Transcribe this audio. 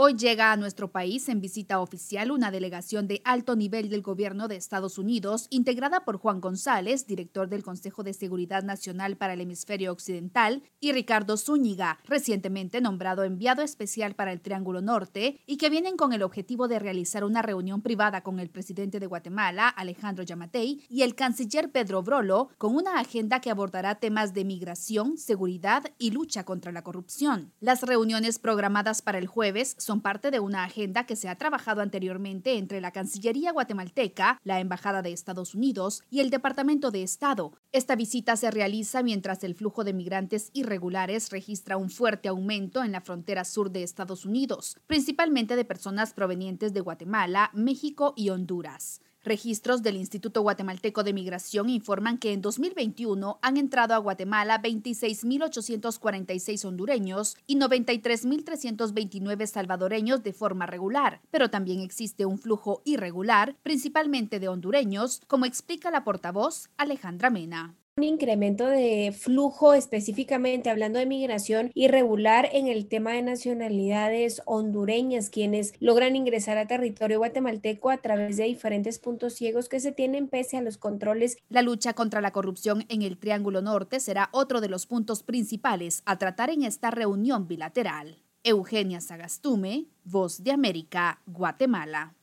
Hoy llega a nuestro país en visita oficial una delegación de alto nivel del gobierno de Estados Unidos, integrada por Juan González, director del Consejo de Seguridad Nacional para el Hemisferio Occidental, y Ricardo Zúñiga, recientemente nombrado enviado especial para el Triángulo Norte, y que vienen con el objetivo de realizar una reunión privada con el presidente de Guatemala, Alejandro Yamatei, y el canciller Pedro Brolo, con una agenda que abordará temas de migración, seguridad y lucha contra la corrupción. Las reuniones programadas para el jueves son parte de una agenda que se ha trabajado anteriormente entre la Cancillería guatemalteca, la Embajada de Estados Unidos y el Departamento de Estado. Esta visita se realiza mientras el flujo de migrantes irregulares registra un fuerte aumento en la frontera sur de Estados Unidos, principalmente de personas provenientes de Guatemala, México y Honduras. Registros del Instituto Guatemalteco de Migración informan que en 2021 han entrado a Guatemala 26.846 hondureños y 93.329 salvadoreños de forma regular, pero también existe un flujo irregular, principalmente de hondureños, como explica la portavoz Alejandra Mena. Un incremento de flujo, específicamente hablando de migración irregular en el tema de nacionalidades hondureñas, quienes logran ingresar a territorio guatemalteco a través de diferentes puntos ciegos que se tienen pese a los controles. La lucha contra la corrupción en el Triángulo Norte será otro de los puntos principales a tratar en esta reunión bilateral. Eugenia Sagastume, Voz de América, Guatemala.